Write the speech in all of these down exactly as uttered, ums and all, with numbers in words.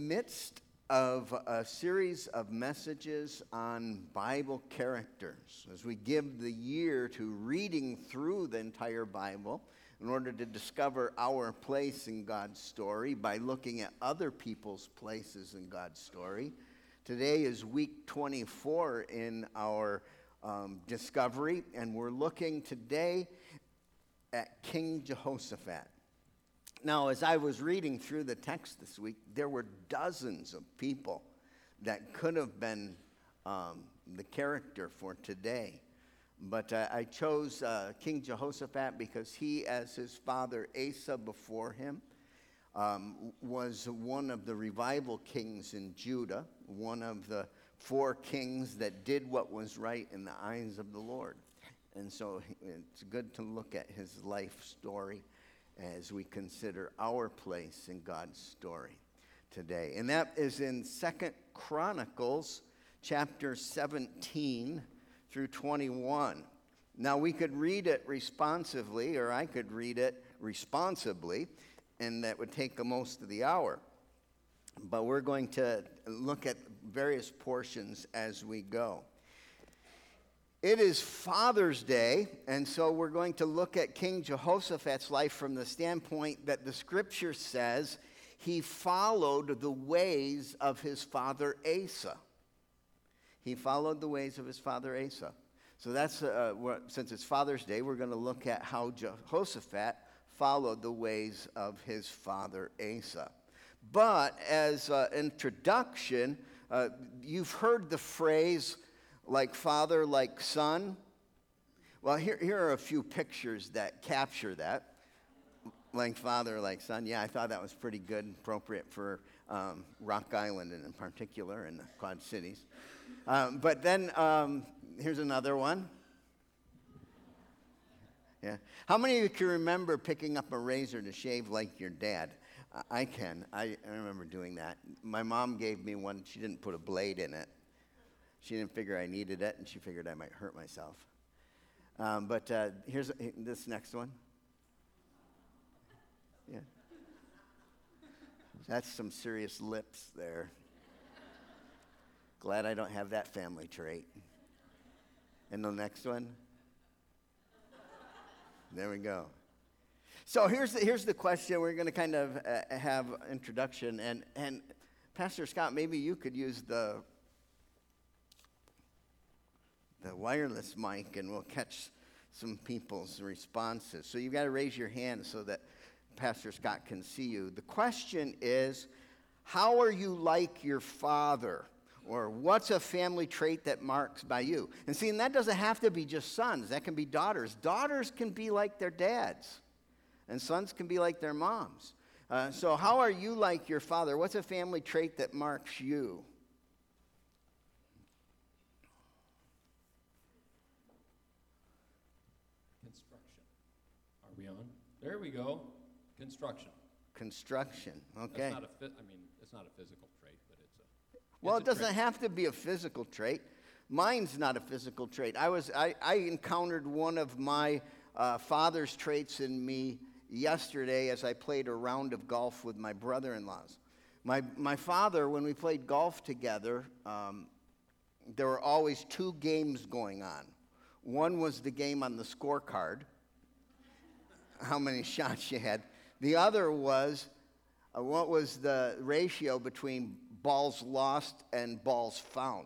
midst of a series of messages on Bible characters as we give the year to reading through the entire Bible in order to discover our place in God's story by looking at other people's places in God's story. Today is week twenty-four in our um, discovery, and we're looking today at King Jehoshaphat. Now, as I was reading through the text this week, there were dozens of people that could have been um, the character for today. But uh, I chose uh, King Jehoshaphat because he, as his father Asa before him, um, was one of the revival kings in Judah, one of the four kings that did what was right in the eyes of the Lord. And so it's good to look at his life story as we consider our place in God's story today. And that is in Second Chronicles chapter seventeen through twenty-one. Now, we could read it responsively, or I could read it responsibly, and that would take most of the hour. But we're going to look at various portions as we go. It is Father's Day, and so we're going to look at King Jehoshaphat's life from the standpoint that the Scripture says he followed the ways of his father Asa. He followed the ways of his father Asa. So that's, uh, what, since it's Father's Day, we're going to look at how Jehoshaphat followed the ways of his father Asa. But as an introduction, uh, you've heard the phrase, like father, like son. Well, here, here are a few pictures that capture that. Like father, like son. Yeah, I thought that was pretty good and appropriate for um, Rock Island in particular and the Quad Cities. Um, but then um, here's another one. Yeah. How many of you can remember picking up a razor to shave like your dad? I can. I, I remember doing that. My mom gave me one. She didn't put a blade in it. She didn't figure I needed it, and she figured I might hurt myself. Um, but uh, here's this next one. Yeah. That's some serious lips there. Glad I don't have that family trait. And the next one. There we go. So here's the, here's the question. We're going to kind of uh, have introduction. And, and Pastor Scott, maybe you could use the the wireless mic, and we'll catch some people's responses. So you've got to raise your hand so that Pastor Scott can see you. The question is, how are you like your father? Or what's a family trait that marks by you? And see, and that doesn't have to be just sons. That can be daughters. Daughters can be like their dads, and sons can be like their moms. Uh, so how are you like your father? What's a family trait that marks you? We on? There we go. Construction. Construction. Okay. That's not a I mean, it's not a physical trait, but it's a. It's well, a it doesn't trait. have to be a physical trait. Mine's not a physical trait. I was I, I encountered one of my uh, father's traits in me yesterday as I played a round of golf with my brother-in-laws. My my father, when we played golf together, um, there were always two games going on. One was the game on the scorecard, how many shots you had. The other was uh, what was the ratio between balls lost and balls found.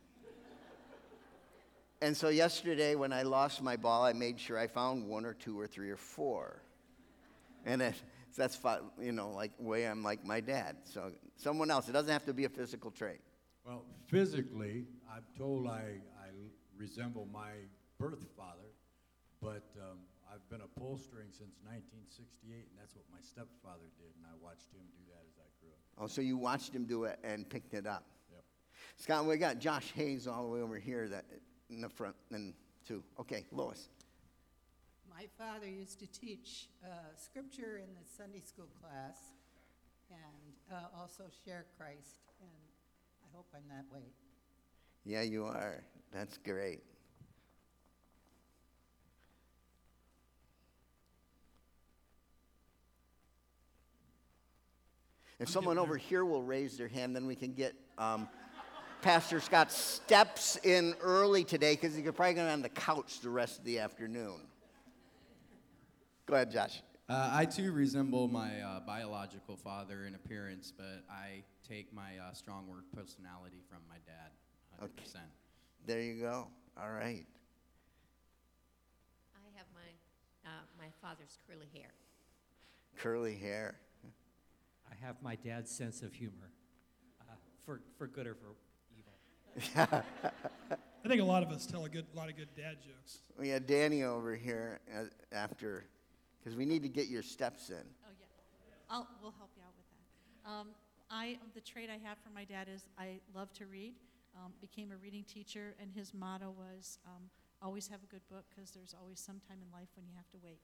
And so yesterday when I lost my ball, I made sure I found one or two or three or four. And it, that's, you know, like way I'm like my dad. So someone else, it doesn't have to be a physical trait. Well, physically, I'm told I, I resemble my birth father, but um, I've been upholstering since nineteen sixty-eight, and that's what my stepfather did, and I watched him do that as I grew up. Oh, so you watched him do it and picked it up. Yep. Scott, we got Josh Hayes all the way over here that in the front, and two. Okay, Lois. My father used to teach uh, scripture in the Sunday school class and uh, also share Christ, and I hope I'm that way. Yeah, you are. That's great. If someone over here will raise their hand, then we can get um, Pastor Scott's steps in early today, because he could probably go on the couch the rest of the afternoon. Go ahead, Josh. Uh, I too resemble my uh, biological father in appearance, but I take my uh, strong word personality from my dad, one hundred percent. Okay. There you go. All right. I have my, uh, my father's curly hair. Curly hair. I have my dad's sense of humor, uh, for, for good or for evil. I think a lot of us tell a good, lot of good dad jokes. We had Danny over here uh, after, because we need to get your steps in. Oh, yeah. I'll, we'll help you out with that. Um, I, the trait I have from my dad is I love to read, um, became a reading teacher, and his motto was um, always have a good book, because there's always some time in life when you have to wait.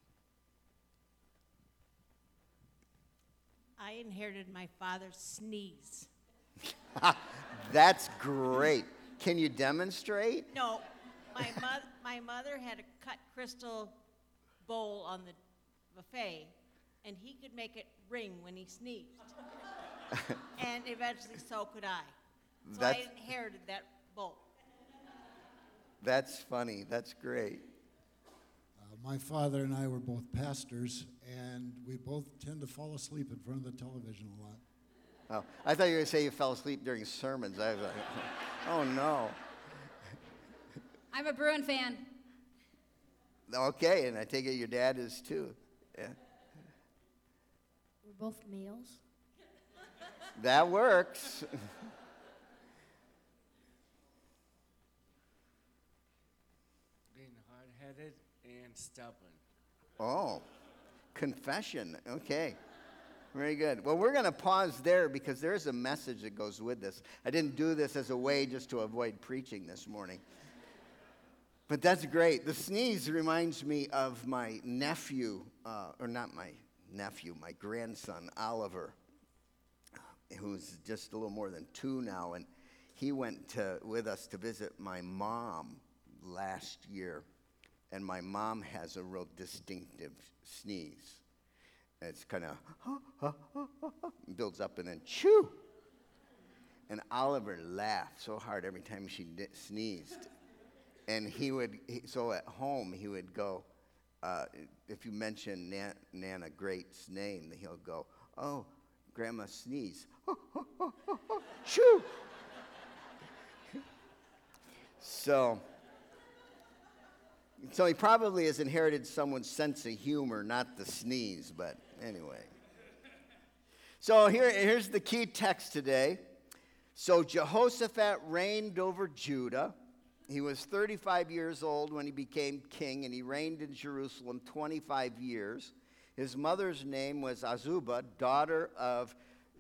I inherited my father's sneeze. That's great. Can you demonstrate? No, my, mo- my mother had a cut crystal bowl on the buffet, and he could make it ring when he sneezed. And eventually so could I. So That's- I inherited that bowl. That's funny. That's great. Uh, my father and I were both pastors, and we both tend to fall asleep in front of the television a lot. Oh, I thought you were going to say you fell asleep during sermons. I was like, oh, no. I'm a Bruin fan. Okay, and I take it your dad is too. Yeah. We're both males. That works. Being hard-headed and stubborn. Oh, confession. Okay. Very good. Well, we're going to pause there because there's a message that goes with this. I didn't do this as a way just to avoid preaching this morning. But that's great. The sneeze reminds me of my nephew, uh, or not my nephew, my grandson, Oliver, who's just a little more than two now. And he went to, with us to visit my mom last year. And my mom has a real distinctive sneeze. It's kind of builds up and then chew. And Oliver laughed so hard every time she di- sneezed. And he would, he, so at home, he would go, uh, if you mention Nan, Nana Great's name, he'll go, oh, Grandma sneeze. Chew. So, so he probably has inherited someone's sense of humor, not the sneeze, but anyway. So here, here's the key text today. So Jehoshaphat reigned over Judah. He was thirty-five years old when he became king, and he reigned in Jerusalem twenty-five years. His mother's name was Azubah, daughter of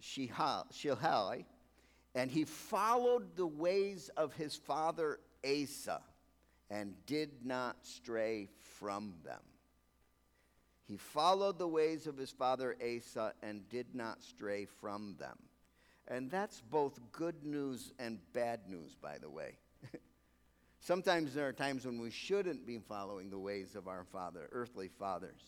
Shilhi, and he followed the ways of his father Asa and did not stray from them. He followed the ways of his father Asa and did not stray from them. And that's both good news and bad news, by the way. Sometimes there are times when we shouldn't be following the ways of our father, earthly fathers.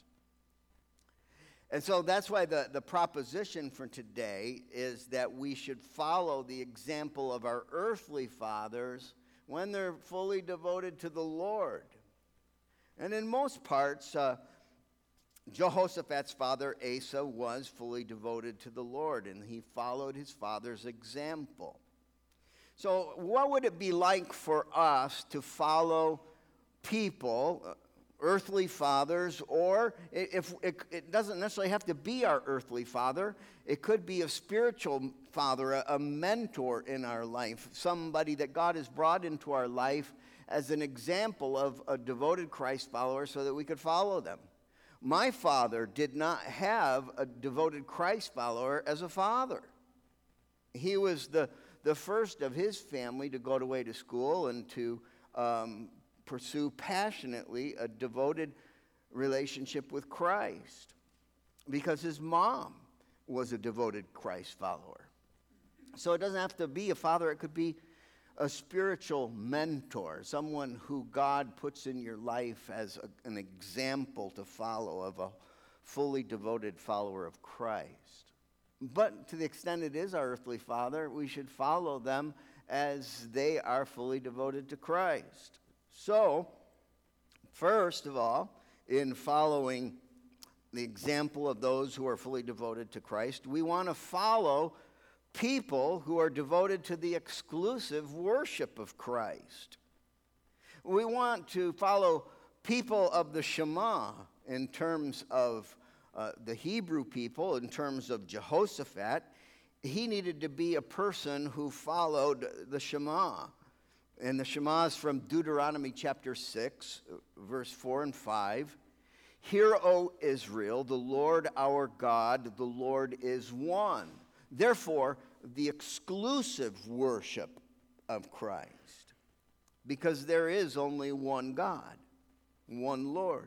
And so that's why the, the proposition for today is that we should follow the example of our earthly fathers when they're fully devoted to the Lord. And in most parts, uh, Jehoshaphat's father Asa was fully devoted to the Lord, and he followed his father's example. So what would it be like for us to follow people, uh, earthly fathers, or if it, it doesn't necessarily have to be our earthly father, it could be a spiritual father, a, a mentor in our life, somebody that God has brought into our life as an example of a devoted Christ follower so that we could follow them. My father did not have a devoted Christ follower as a father. He was the, the first of his family to go away to school and to um, pursue passionately a devoted relationship with Christ because his mom was a devoted Christ follower. So it doesn't have to be a father. It could be a spiritual mentor, someone who God puts in your life as a, an example to follow of a fully devoted follower of Christ. But to the extent it is our earthly father, we should follow them as they are fully devoted to Christ. So, first of all, in following the example of those who are fully devoted to Christ, we want to follow people who are devoted to the exclusive worship of Christ. We want to follow people of the Shema in terms of uh, the Hebrew people, in terms of Jehoshaphat. He needed to be a person who followed the Shema. And the Shema is from Deuteronomy chapter six, verse four and five. Hear, O Israel, the Lord our God, the Lord is one. Therefore, the exclusive worship of Christ. Because there is only one God, one Lord.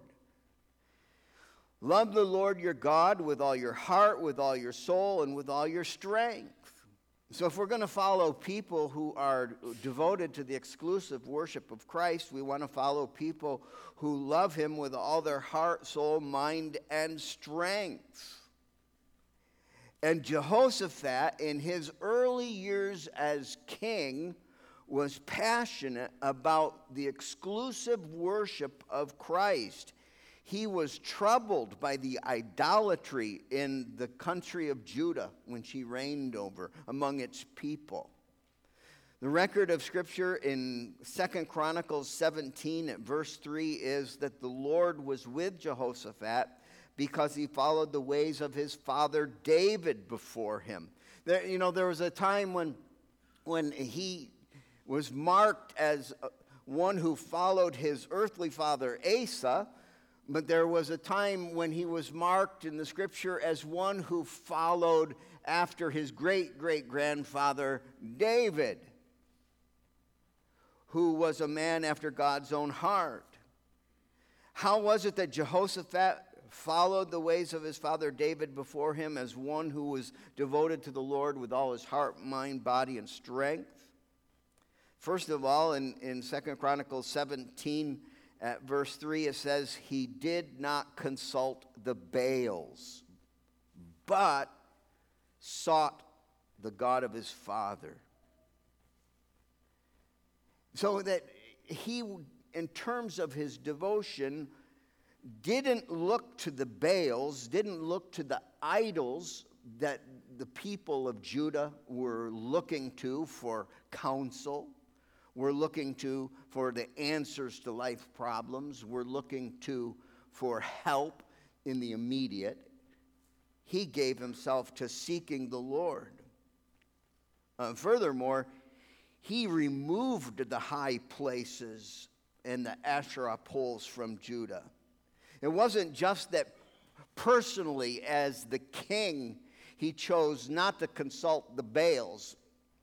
Love the Lord your God with all your heart, with all your soul, and with all your strength. So if we're going to follow people who are devoted to the exclusive worship of Christ, we want to follow people who love him with all their heart, soul, mind, and strength. And Jehoshaphat, in his early years as king, was passionate about the exclusive worship of Christ. He was troubled by the idolatry in the country of Judah when she reigned over among its people. The record of Scripture in Second Chronicles seventeen at verse three is that the Lord was with Jehoshaphat because he followed the ways of his father David before him. There, you know, there was a time when, when he was marked as one who followed his earthly father Asa, but there was a time when he was marked in the Scripture as one who followed after his great-great-grandfather David, who was a man after God's own heart. How was it that Jehoshaphat followed the ways of his father David before him as one who was devoted to the Lord with all his heart, mind, body, and strength? First of all, in, in Second Chronicles seventeen, at verse three, it says, he did not consult the Baals, but sought the God of his father. So that he, in terms of his devotion, didn't look to the Baals, didn't look to the idols that the people of Judah were looking to for counsel. We're looking to for the answers to life problems. We're looking to for help in the immediate. He gave himself to seeking the Lord. Uh, furthermore, he removed the high places and the Asherah poles from Judah. It wasn't just that personally as the king he chose not to consult the Baals.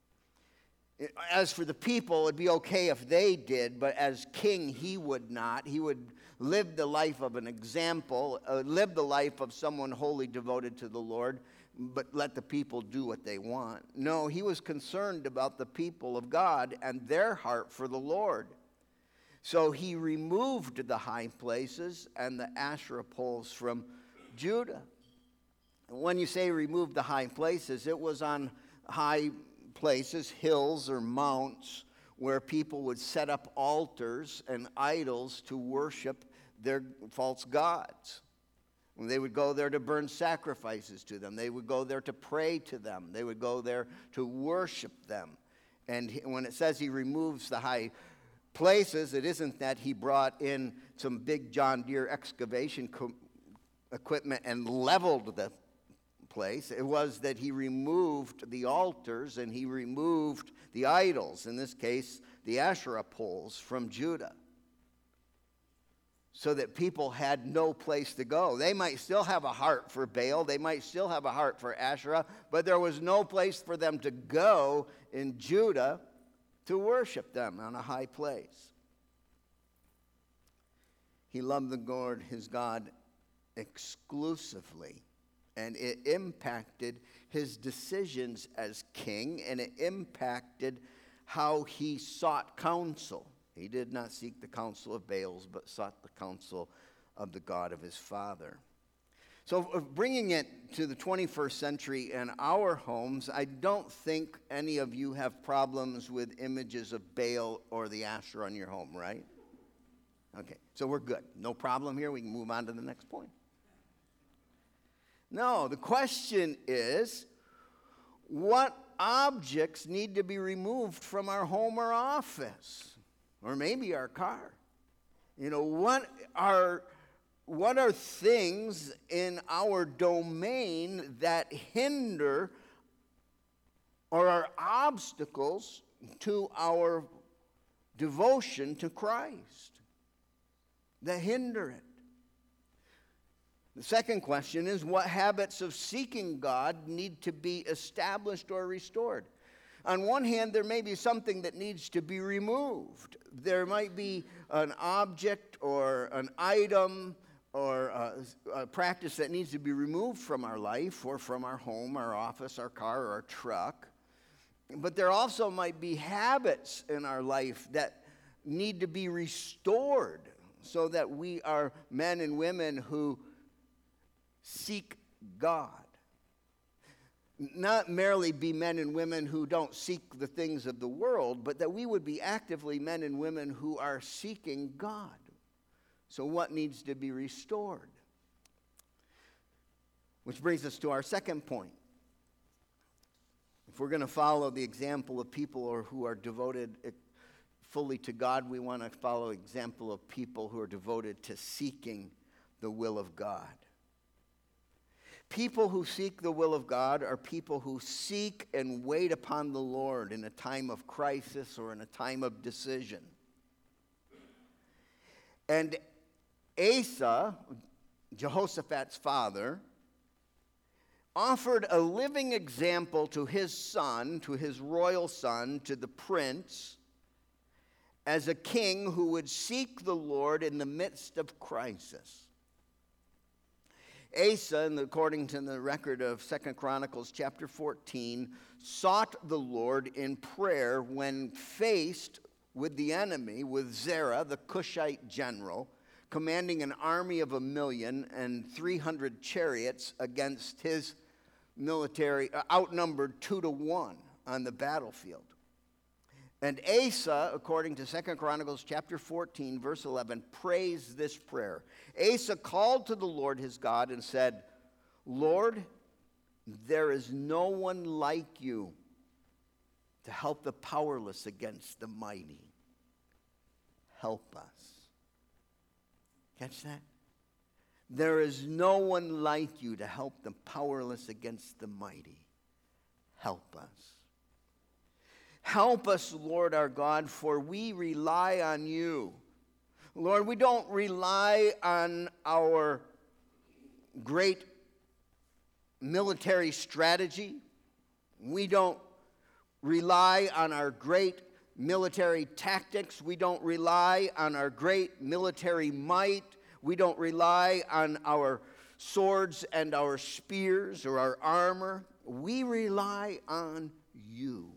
As for the people, it'd be okay if they did, but as king, he would not. He would live the life of an example, uh, live the life of someone wholly devoted to the Lord, but let the people do what they want. No, he was concerned about the people of God and their heart for the Lord. So he removed the high places and the Asherah poles from Judah. And when you say remove the high places, it was on high places, hills or mounts, where people would set up altars and idols to worship their false gods. And they would go there to burn sacrifices to them. They would go there to pray to them. They would go there to worship them. And when it says he removes the high places, it isn't that he brought in some big John Deere excavation co- equipment and leveled the place. It was that he removed the altars and he removed the idols, in this case, the Asherah poles from Judah, so that people had no place to go. They might still have a heart for Baal, they might still have a heart for Asherah, but there was no place for them to go in Judah to worship them on a high place. He loved the Lord, his God, exclusively. And it impacted his decisions as king, and it impacted how he sought counsel. He did not seek the counsel of Baals, but sought the counsel of the God of his father. So uh, bringing it to the twenty-first century in our homes, I don't think any of you have problems with images of Baal or the Asherah in your home, right? Okay, so we're good. No problem here. We can move on to the next point. No, the question is, what objects need to be removed from our home or office? Or maybe our car? You know, what are... What are things in our domain that hinder or are obstacles to our devotion to Christ? That hinder it. The second question is, what habits of seeking God need to be established or restored? On one hand, there may be something that needs to be removed. There might be an object or an item or a, a practice that needs to be removed from our life or from our home, our office, our car, or our truck. But there also might be habits in our life that need to be restored so that we are men and women who seek God. Not merely be men and women who don't seek the things of the world, but that we would be actively men and women who are seeking God. So what needs to be restored? Which brings us to our second point. If we're going to follow the example of people who are devoted fully to God, we want to follow the example of people who are devoted to seeking the will of God. People who seek the will of God are people who seek and wait upon the Lord in a time of crisis or in a time of decision. And Asa, Jehoshaphat's father, offered a living example to his son, to his royal son, to the prince, as a king who would seek the Lord in the midst of crisis. Asa, according to the record of Second Chronicles chapter fourteen, sought the Lord in prayer when faced with the enemy, with Zerah, the Cushite general, commanding an army of a million and three hundred chariots against his military, uh, outnumbered two to one on the battlefield. And Asa, according to Second Chronicles chapter fourteen, verse eleven, prays this prayer. Asa called to the Lord his God and said, Lord, there is no one like you to help the powerless against the mighty. Help us. Catch that? There is no one like you to help the powerless against the mighty. Help us. Help us, Lord our God, for we rely on you. Lord, we don't rely on our great military strategy. We don't rely on our great military tactics. We don't rely on our great military might. We don't rely on our swords and our spears or our armor. We rely on you.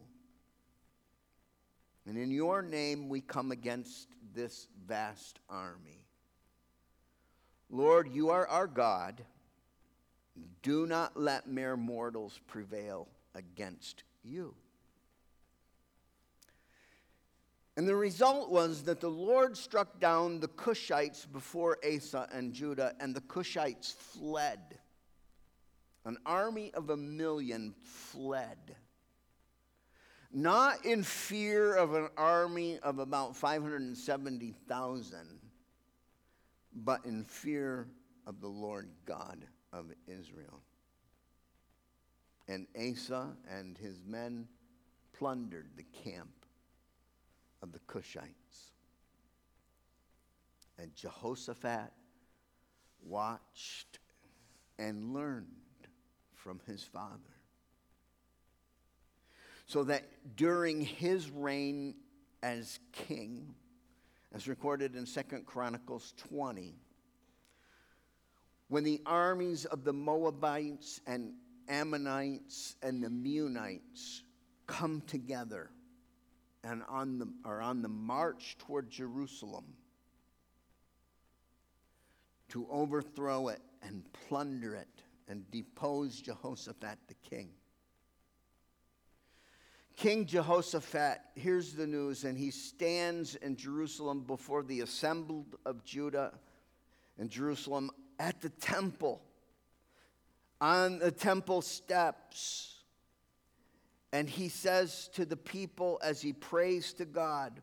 And in your name we come against this vast army. Lord, you are our God. Do not let mere mortals prevail against you. And the result was that the Lord struck down the Cushites before Asa and Judah, and the Cushites fled. An army of a million fled. Not in fear of an army of about five hundred seventy thousand, but in fear of the Lord God of Israel. And Asa and his men plundered the camp of the Cushites. And Jehoshaphat watched and learned from his father. So that during his reign as king, as recorded in Second Chronicles twenty, when the armies of the Moabites and Ammonites and the Meunites come together and on the, are on the march toward Jerusalem to overthrow it and plunder it and depose Jehoshaphat the king. King Jehoshaphat hears the news, and he stands in Jerusalem before the assembled of Judah and Jerusalem at the temple, on the temple steps. And he says to the people as he prays to God,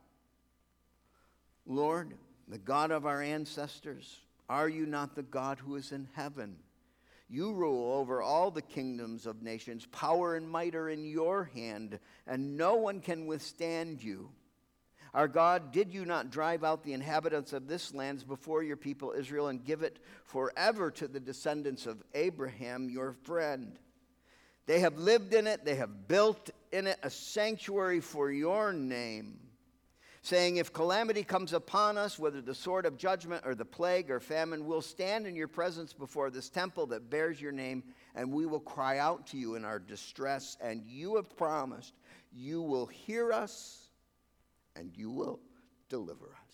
Lord, the God of our ancestors, are you not the God who is in heaven? You rule over all the kingdoms of nations. Power and might are in your hand, and no one can withstand you. Our God, did you not drive out the inhabitants of this land before your people Israel and give it forever to the descendants of Abraham, your friend? They have lived in it, they have built in it a sanctuary for your name, saying, if calamity comes upon us, whether the sword of judgment or the plague or famine, we'll stand in your presence before this temple that bears your name, and we will cry out to you in our distress, and you have promised you will hear us and you will deliver us.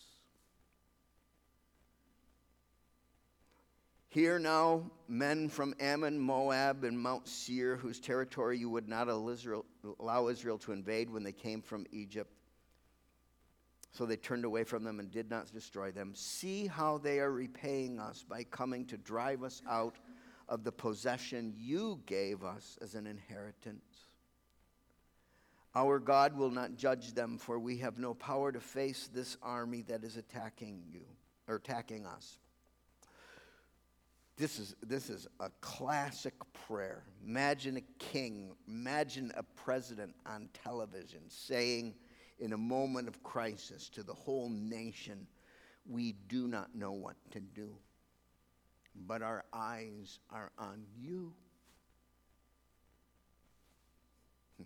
Hear now, men from Ammon, Moab, and Mount Seir, whose territory you would not allow Israel to invade when they came from Egypt. So they turned away from them and did not destroy them. See how they are repaying us by coming to drive us out of the possession you gave us as an inheritance. Our God will not judge them, for we have no power to face this army that is attacking you, or attacking us. This is, this is a classic prayer. Imagine a king, imagine a president on television saying, in a moment of crisis to the whole nation, we do not know what to do, but our eyes are on you. Hmm.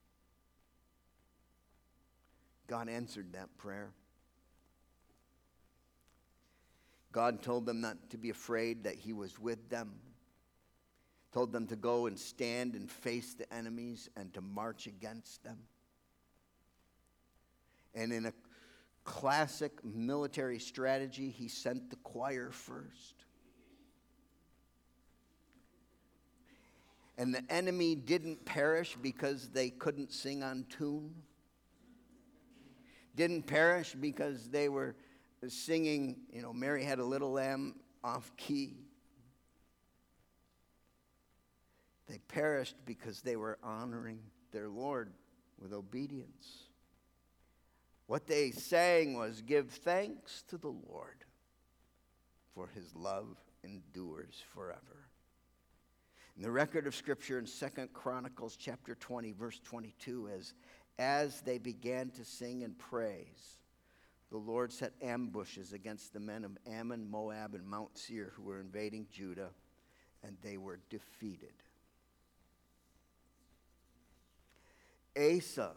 God answered that prayer. God told them not to be afraid, that he was with them. Told them to go and stand and face the enemies and to march against them. And in a classic military strategy, he sent the choir first. And the enemy didn't perish because they couldn't sing on tune. Didn't perish because they were singing, you know, Mary Had a Little Lamb off key. They perished because they were honoring their Lord with obedience. What they sang was, give thanks to the Lord, for his love endures forever. And the record of Scripture in Second Chronicles chapter twenty, verse twenty-two is, as they began to sing and praise, the Lord set ambushes against the men of Ammon, Moab, and Mount Seir who were invading Judah, and they were defeated. Asa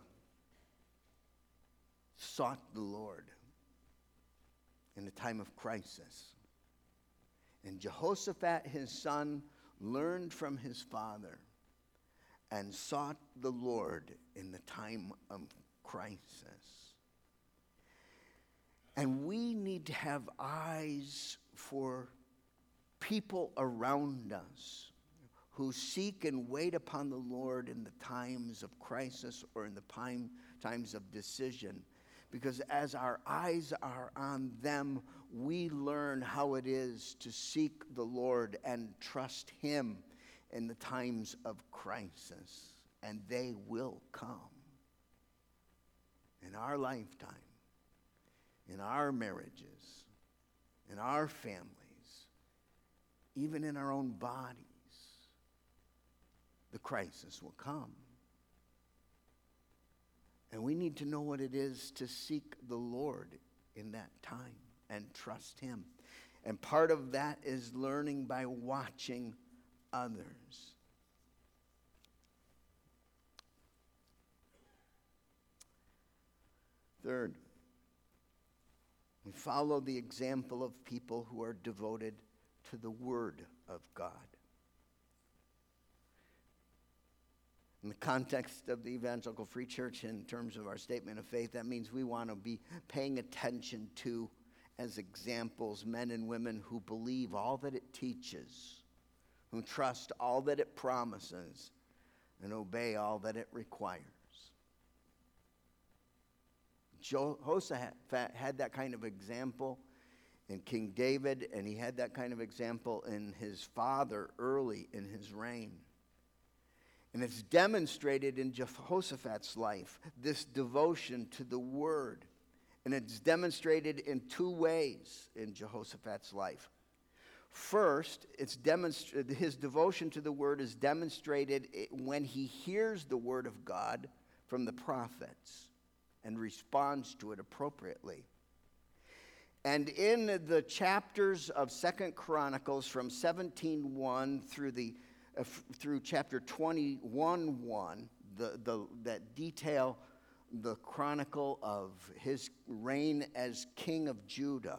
sought the Lord in a time of crisis. And Jehoshaphat, his son, learned from his father and sought the Lord in the time of crisis. And we need to have eyes for people around us who seek and wait upon the Lord in the times of crisis or in the time, times of decision. Because as our eyes are on them, we learn how it is to seek the Lord and trust him in the times of crisis. And they will come in our lifetime, in our marriages, in our families, even in our own bodies. The crisis will come. And we need to know what it is to seek the Lord in that time and trust him. And part of that is learning by watching others. Third, we follow the example of people who are devoted to the Word of God. In the context of the Evangelical Free Church, in terms of our statement of faith, that means we want to be paying attention to as examples men and women who believe all that it teaches, who trust all that it promises, and obey all that it requires. Jehoshaphat had that kind of example in King David, and he had that kind of example in his father early in his reign. And it's demonstrated in Jehoshaphat's life, this devotion to the Word. And it's demonstrated in two ways in Jehoshaphat's life. First, it's demonstrated, his devotion to the Word is demonstrated when he hears the Word of God from the prophets and responds to it appropriately. And in the chapters of Second Chronicles from seventeen one through the uh, f- through chapter twenty-one one, the, the that detail the chronicle of his reign as king of Judah,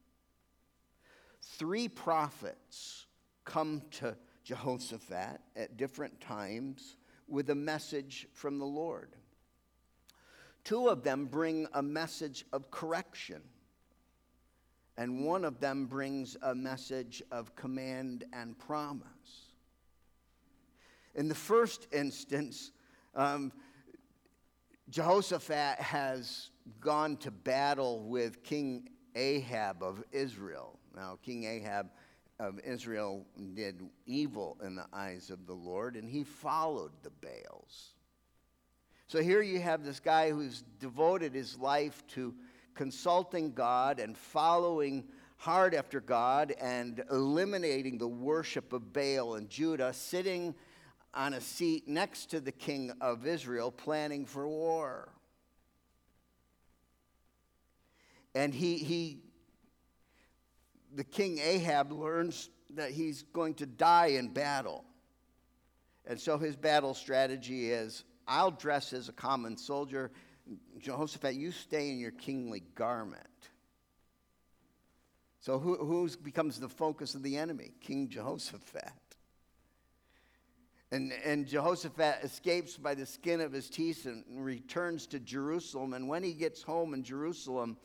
three prophets come to Jehoshaphat at different times with a message from the Lord. Two of them bring a message of correction, and one of them brings a message of command and promise. In the first instance, um, Jehoshaphat has gone to battle with King Ahab of Israel. Now, King Ahab of Israel did evil in the eyes of the Lord, and he followed the Baals. So here you have this guy who's devoted his life to consulting God and following hard after God and eliminating the worship of Baal in Judah, sitting on a seat next to the king of Israel, planning for war. And he, he, the king Ahab learns that he's going to die in battle. And so his battle strategy is, I'll dress as a common soldier. Jehoshaphat, you stay in your kingly garment. So who who becomes the focus of the enemy? King Jehoshaphat. And, and Jehoshaphat escapes by the skin of his teeth and returns to Jerusalem. And when he gets home in Jerusalem,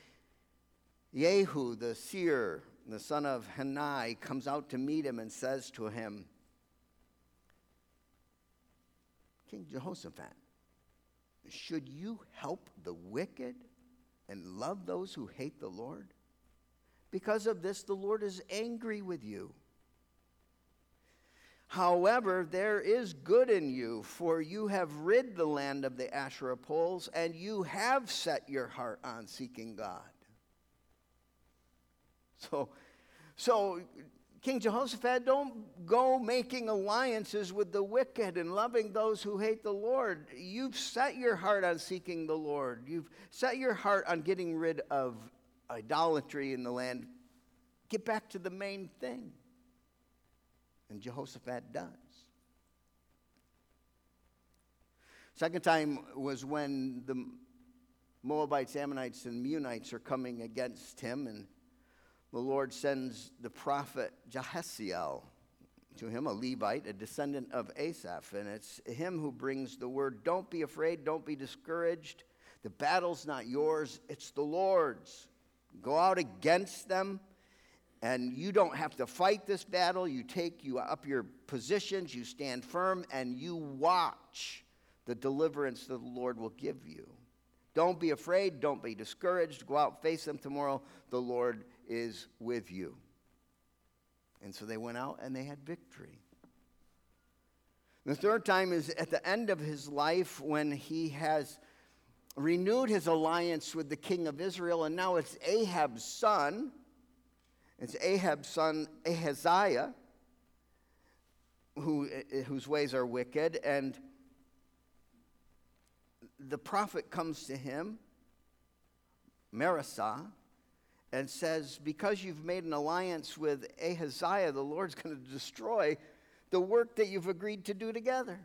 Jehu, the seer, the son of Hanai, comes out to meet him and says to him, King Jehoshaphat, should you help the wicked and love those who hate the Lord? Because of this, the Lord is angry with you. However, there is good in you, for you have rid the land of the Asherah poles, and you have set your heart on seeking God. So, so King Jehoshaphat, don't go making alliances with the wicked and loving those who hate the Lord. You've set your heart on seeking the Lord. You've set your heart on getting rid of idolatry in the land. Get back to the main thing. And Jehoshaphat does. Second time was when the Moabites, Ammonites, and Meunites are coming against him, and the Lord sends the prophet Jahaziel to him, a Levite, a descendant of Asaph, and it's him who brings the word, don't be afraid, don't be discouraged. The battle's not yours, it's the Lord's. Go out against them, and you don't have to fight this battle. You take you up your positions, you stand firm, and you watch the deliverance that the Lord will give you. Don't be afraid, don't be discouraged. Go out, face them tomorrow. The Lord is with you. And so they went out and they had victory. The third time is at the end of his life when he has renewed his alliance with the king of Israel, and now it's Ahab's son. It's Ahab's son Ahaziah, who, whose ways are wicked, and the prophet comes to him, Marisah, and says, because you've made an alliance with Ahaziah, the Lord's going to destroy the work that you've agreed to do together.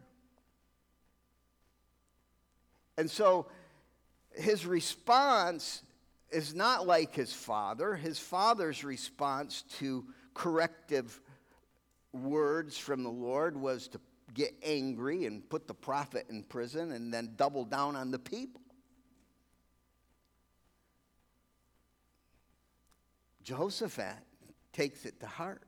And so his response is not like his father. His father's response to corrective words from the Lord was to get angry and put the prophet in prison and then double down on the people. Jehoshaphat takes it to heart.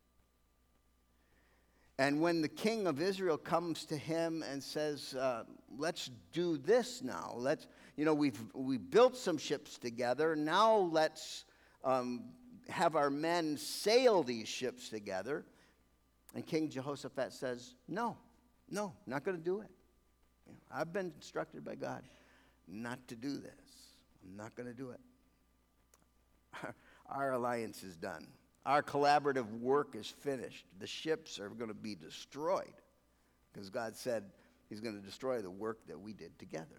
And when the king of Israel comes to him and says, uh, let's do this now. Let's, you know, we've we built some ships together. Now let's um, have our men sail these ships together. And King Jehoshaphat says, no, no, not going to do it. You know, I've been instructed by God not to do this. I'm not going to do it. Our, our alliance is done. Our collaborative work is finished. The ships are going to be destroyed because God said he's going to destroy the work that we did together.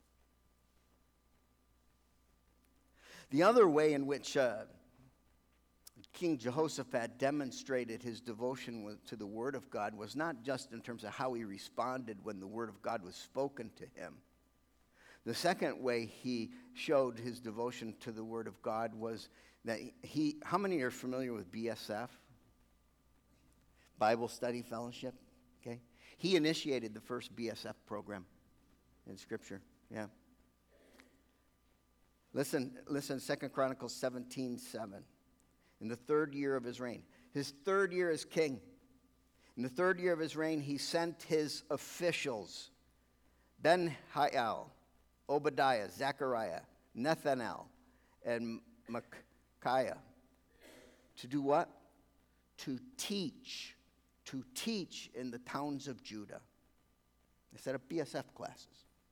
The other way in which uh, King Jehoshaphat demonstrated his devotion with, to the Word of God was not just in terms of how he responded when the Word of God was spoken to him. The second way he showed his devotion to the Word of God was that he, how many are familiar with B S F? Bible Study Fellowship, okay? He initiated the first B S F program in Scripture, yeah. Listen, listen, Second Chronicles seventeen seven. In the third year of his reign, his third year as king, in the third year of his reign, he sent his officials, Ben-Hail, Obadiah, Zechariah, Nethanel, and Micaiah, to do what? To teach, to teach in the towns of Judah. They set up B S F classes.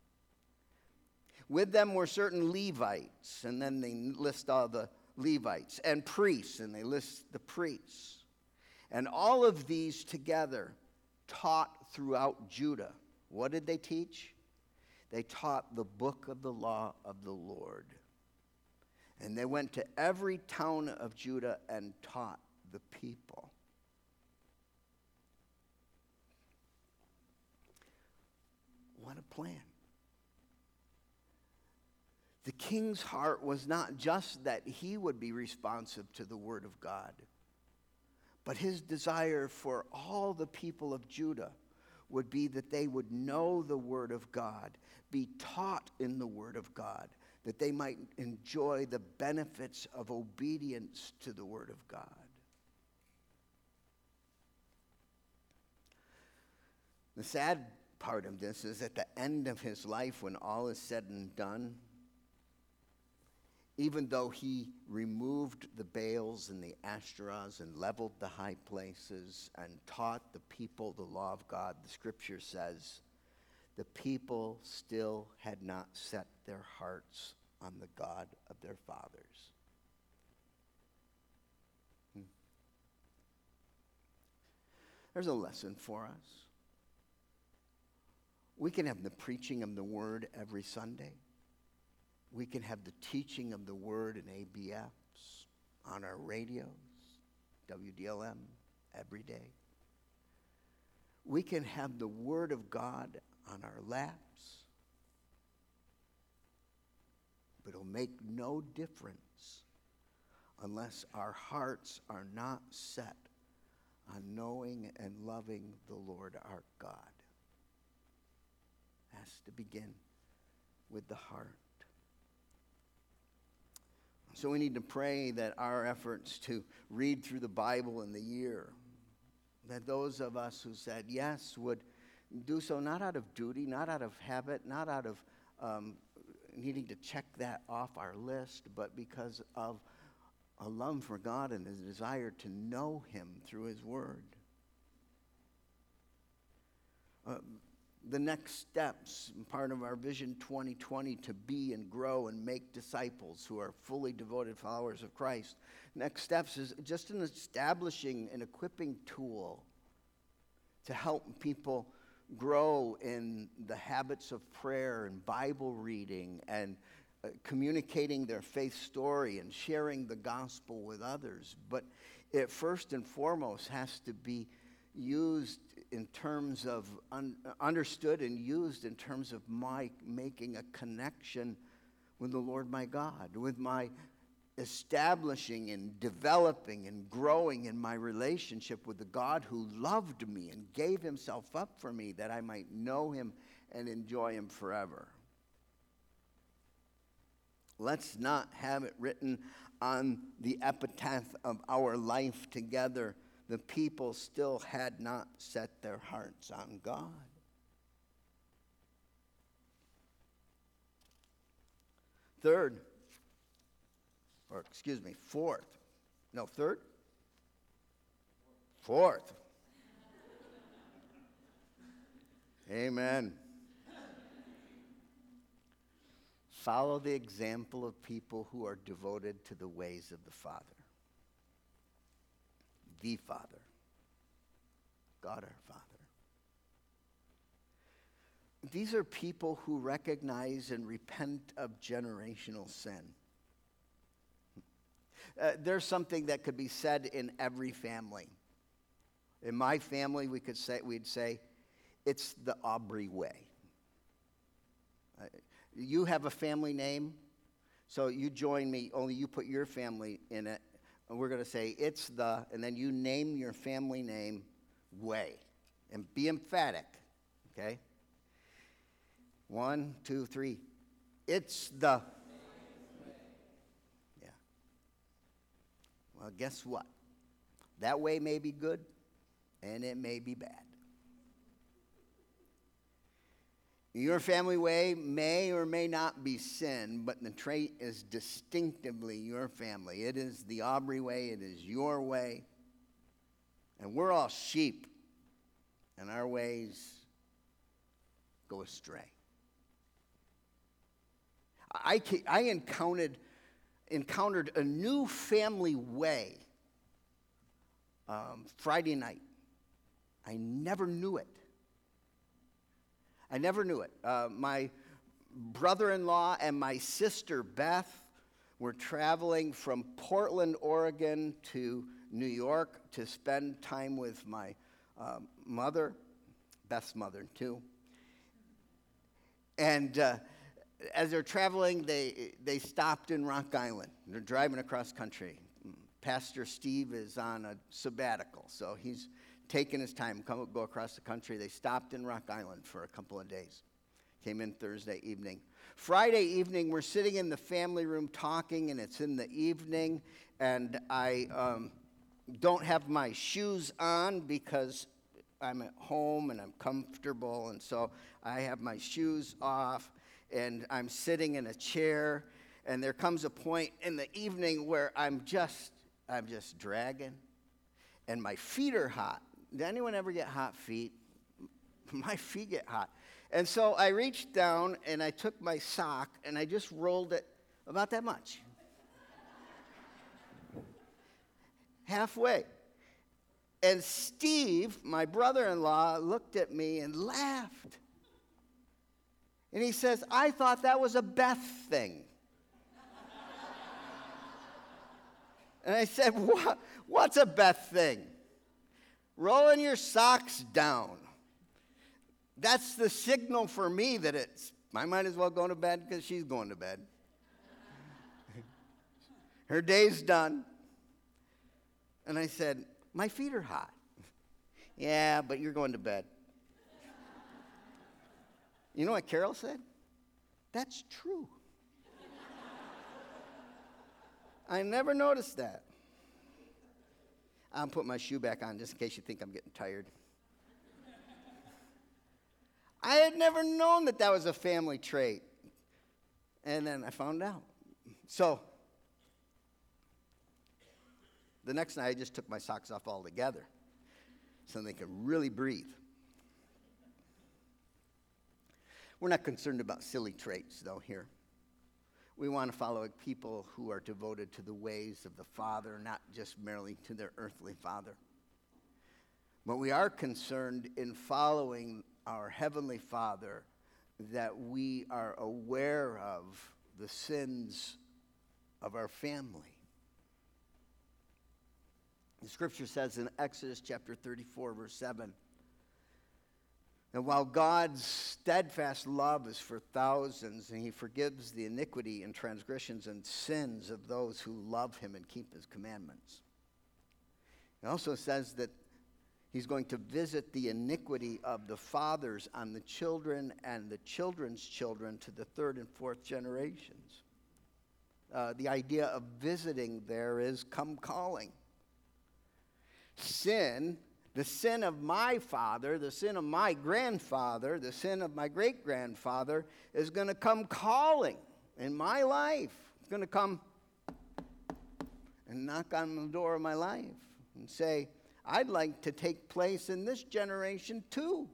With them were certain Levites, and then they list all the Levites, and priests, and they list the priests. And all of these together taught throughout Judah. What did they teach? They taught the book of the law of the Lord. And they went to every town of Judah and taught the people. What a plan. The king's heart was not just that he would be responsive to the word of God, but his desire for all the people of Judah would be that they would know the word of God, be taught in the word of God, that they might enjoy the benefits of obedience to the word of God. The sad part of this is at the end of his life, when all is said and done, even though he removed the Baals and the Ashtoreths and leveled the high places and taught the people the law of God, the scripture says, the people still had not set their hearts on the God of their fathers. Hmm. There's a lesson for us. We can have the preaching of the word every Sunday. We can have the teaching of the word in A B Fs, on our radios, W D L M, every day. We can have the word of God on our laps, but it'll make no difference unless our hearts are not set on knowing and loving the Lord our God. It has to begin with the heart. So we need to pray that our efforts to read through the Bible in the year, that those of us who said yes would do so not out of duty, not out of habit, not out of um, needing to check that off our list, but because of a love for God and a desire to know him through his word. Uh, the next steps, part of our Vision twenty twenty, to be and grow and make disciples who are fully devoted followers of Christ. Next steps is just an establishing and equipping tool to help people grow in the habits of prayer and Bible reading and uh, communicating their faith story and sharing the gospel with others. But it first and foremost has to be used in terms of un- understood and used in terms of my making a connection with the Lord my God, with my establishing and developing and growing in my relationship with the God who loved me and gave himself up for me that I might know him and enjoy him forever. Let's not have it written on the epitaph of our life together. The people still had not set their hearts on God. Third, or excuse me, fourth. No, third? Fourth. Amen. Follow the example of people who are devoted to the ways of the Father. The Father. God our Father. These are people who recognize and repent of generational sin. Uh, there's something that could be said in every family. In my family, we could say, we'd say, it's the Aubrey way. Uh, you have a family name, so you join me, only you put your family in it, and we're going to say, it's the, and then you name your family name way. And be emphatic, okay? One, two, three. It's the. Yeah. Well, guess what? That way may be good, and it may be bad. Your family way may or may not be sin, but the trait is distinctively your family. It is the Aubrey way. It is your way. And we're all sheep, and our ways go astray. I, I encountered, encountered a new family way um, Friday night. I never knew it. I never knew it. Uh, my brother-in-law and my sister Beth were traveling from Portland, Oregon to New York to spend time with my uh, mother, Beth's mother too. And uh, as they're traveling, they, they stopped in Rock Island. They're driving across country. Pastor Steve is on a sabbatical, so he's taking his time, come, go across the country. They stopped in Rock Island for a couple of days. Came in Thursday evening. Friday evening, we're sitting in the family room talking, and it's in the evening, and I um, don't have my shoes on because I'm at home and I'm comfortable, and so I have my shoes off, and I'm sitting in a chair, and there comes a point in the evening where I'm just, I'm just dragging, and my feet are hot. Did anyone ever get hot feet? My feet get hot. And so I reached down, and I took my sock, and I just rolled it about that much. Halfway. And Steve, my brother-in-law, looked at me and laughed. And he says, I thought that was a Beth thing. And I said, what? What's a Beth thing? Rolling your socks down. That's the signal for me that it's, I might as well go to bed because she's going to bed. Her day's done. And I said, my feet are hot. Yeah, but you're going to bed. You know what Carol said? That's true. I never noticed that. I'll put my shoe back on just in case you think I'm getting tired. I had never known that that was a family trait. And then I found out. So, the next night I just took my socks off altogether so they could really breathe. We're not concerned about silly traits, though, here. We want to follow people who are devoted to the ways of the Father, not just merely to their earthly father. But we are concerned in following our Heavenly Father that we are aware of the sins of our family. The scripture says in Exodus chapter thirty-four, verse seven, that while God's steadfast love is for thousands, and he forgives the iniquity and transgressions and sins of those who love him and keep his commandments. It also says that he's going to visit the iniquity of the fathers on the children and the children's children to the third and fourth generations. uh, the idea of visiting there is come calling. Sin, the sin of my father, the sin of my grandfather, the sin of my great-grandfather is going to come calling in my life. It's going to come and knock on the door of my life and say, I'd like to take place in this generation too.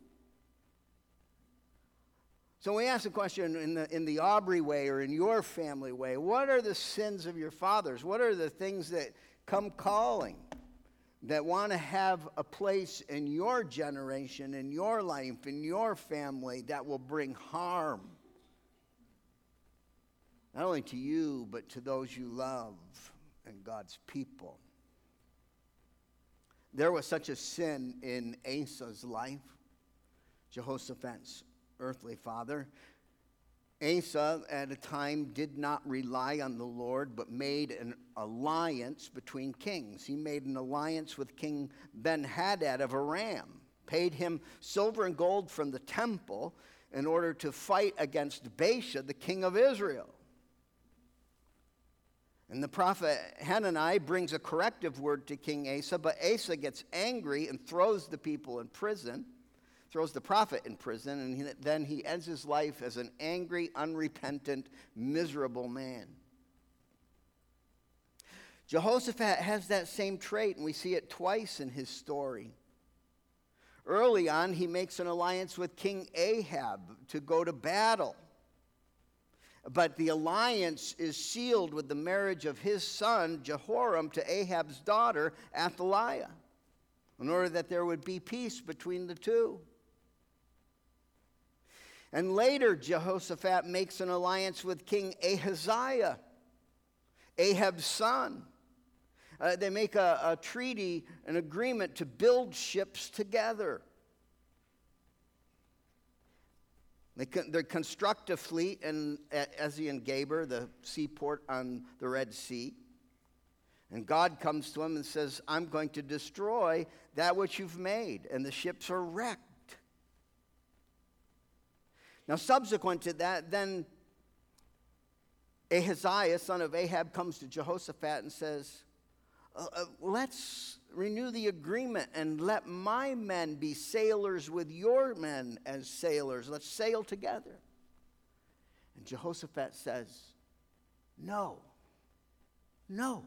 So we ask the question in the, in the Aubrey way or in your family way, what are the sins of your fathers? What are the things that come calling, that want to have a place in your generation, in your life, in your family that will bring harm? Not only to you, but to those you love and God's people. There was such a sin in Asa's life, Jehoshaphat's earthly father. Asa, at a time, did not rely on the Lord, but made an alliance between kings. He made an alliance with King Ben-Hadad of Aram, paid him silver and gold from the temple in order to fight against Baasha, the king of Israel. And the prophet Hanani brings a corrective word to King Asa, but Asa gets angry and throws the people in prison, throws the prophet in prison, and he, then he ends his life as an angry, unrepentant, miserable man. Jehoshaphat has that same trait, and we see it twice in his story. Early on, he makes an alliance with King Ahab to go to battle. But the alliance is sealed with the marriage of his son, Jehoram, to Ahab's daughter, Athaliah, in order that there would be peace between the two. And later, Jehoshaphat makes an alliance with King Ahaziah, Ahab's son. Uh, they make a, a treaty, an agreement to build ships together. They, con- they construct a fleet in, at Ezion-Geber, the seaport on the Red Sea. And God comes to him and says, I'm going to destroy that which you've made. And the ships are wrecked. Now, subsequent to that, then Ahaziah, son of Ahab, comes to Jehoshaphat and says, uh, uh, let's renew the agreement and let my men be sailors with your men as sailors. Let's sail together. And Jehoshaphat says, no, no.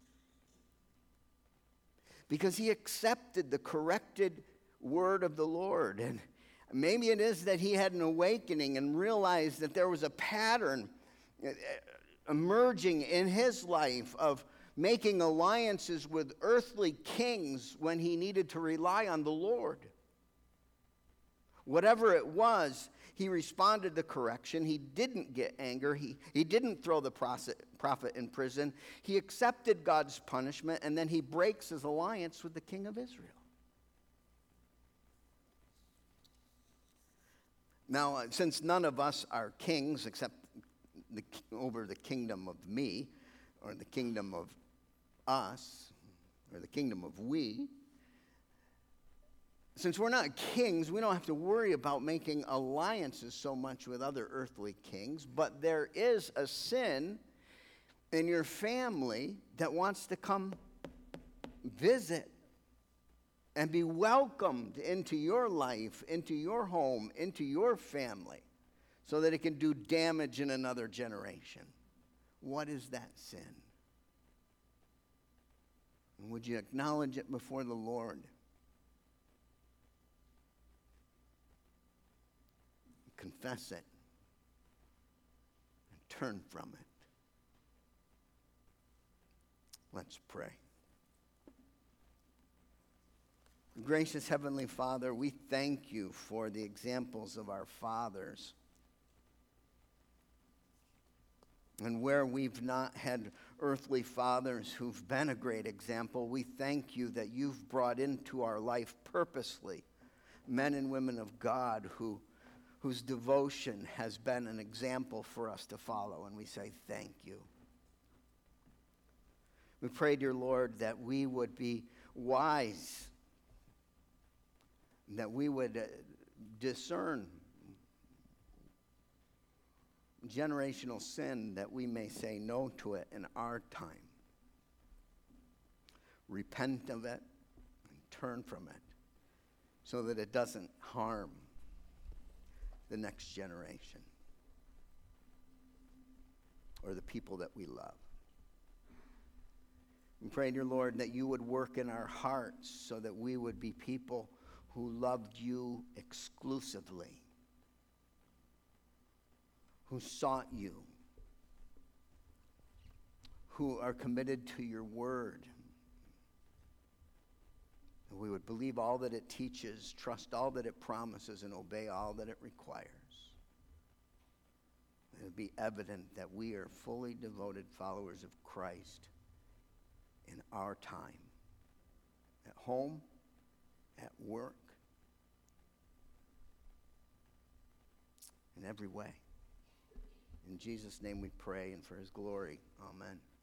Because he accepted the corrected word of the Lord. And maybe it is that he had an awakening and realized that there was a pattern emerging in his life of making alliances with earthly kings when he needed to rely on the Lord. Whatever it was, he responded to correction. He didn't get anger. He, he didn't throw the prophet in prison. He accepted God's punishment, and then he breaks his alliance with the king of Israel. Now, uh, since none of us are kings except the, over the kingdom of me, or the kingdom of us, or the kingdom of we, since we're not kings, we don't have to worry about making alliances so much with other earthly kings, but there is a sin in your family that wants to come visit and be welcomed into your life, into your home, into your family, so that it can do damage in another generation. What is that sin? And would you acknowledge it before the Lord? Confess it and turn from it. Let's pray. Gracious Heavenly Father, we thank you for the examples of our fathers. And where we've not had earthly fathers who've been a great example, we thank you that you've brought into our life purposely men and women of God who, whose devotion has been an example for us to follow. And we say thank you. We pray, dear Lord, that we would be wise, that we would uh, discern generational sin that we may say no to it in our time. Repent of it and turn from it so that it doesn't harm the next generation or the people that we love. We pray, dear Lord, that you would work in our hearts so that we would be people who loved you exclusively, who sought you, who are committed to your word. That we would believe all that it teaches, trust all that it promises, and obey all that it requires. It would be evident that we are fully devoted followers of Christ in our time, at home, at work, in every way. In Jesus' name we pray, and for his glory, amen.